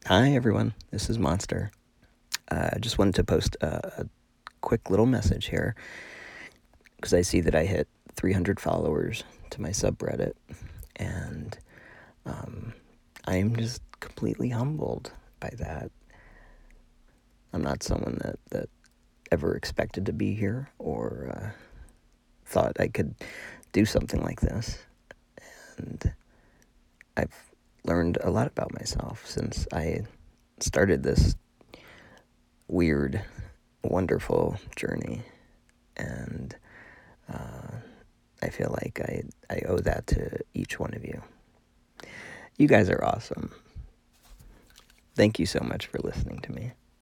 Hi, everyone. This is Monster. I just wanted to post a quick little message here because I see that I hit 300 followers to my subreddit, and I am just completely humbled by that. I'm not someone that ever expected to be here or thought I could do something like this, and I've learned a lot about myself since I started this weird, wonderful journey, and I feel like I owe that to each one of you. You guys are awesome. Thank you so much for listening to me.